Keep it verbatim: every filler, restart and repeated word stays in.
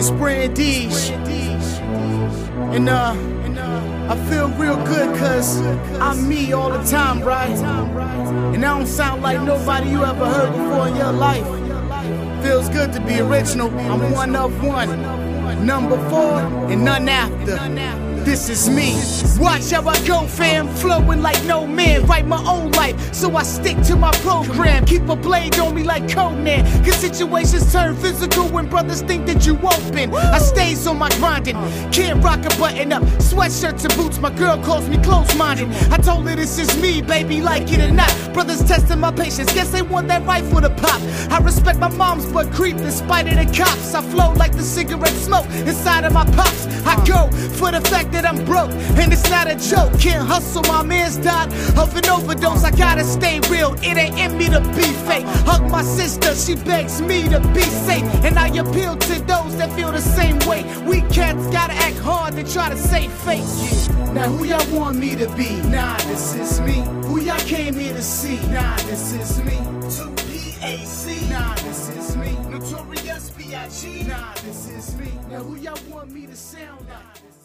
We spraying D's. And uh, I feel real good cause I'm me all the time, right? And I don't sound like nobody you ever heard before in your life. Feels good to be original. I'm one of one. Number four and none after. This is me. Watch how I go, fam. Flowing like no man. Write my own life, so I stick to my program. Keep a blade on me like Conan. Cause situations turn physical when brothers think that you open. I stays on my grinding. Can't rock a button up. Sweatshirts and boots. My girl calls me close-minded. I told her this is me, baby, like it or not. Brothers testing my patience. Guess they want that rifle to pop. I respect my mom's butt creep in spite of the cops. I flow like the cigarette smoke inside of my pops. I go for the fact that I'm broke, and it's not a joke. Can't hustle, my man's died of an overdose. I gotta stay real, it ain't in me to be fake. Hug my sister, she begs me to be safe, and I appeal to those that feel the same way. We cats gotta act hard to try to save face. Yeah. Now who y'all want me to be? Nah, this is me. Who y'all came here to see? Nah, this is me. two P A C. Nah, this is me. Notorious B I G. Nah, this is me. Now who y'all want me to sound like?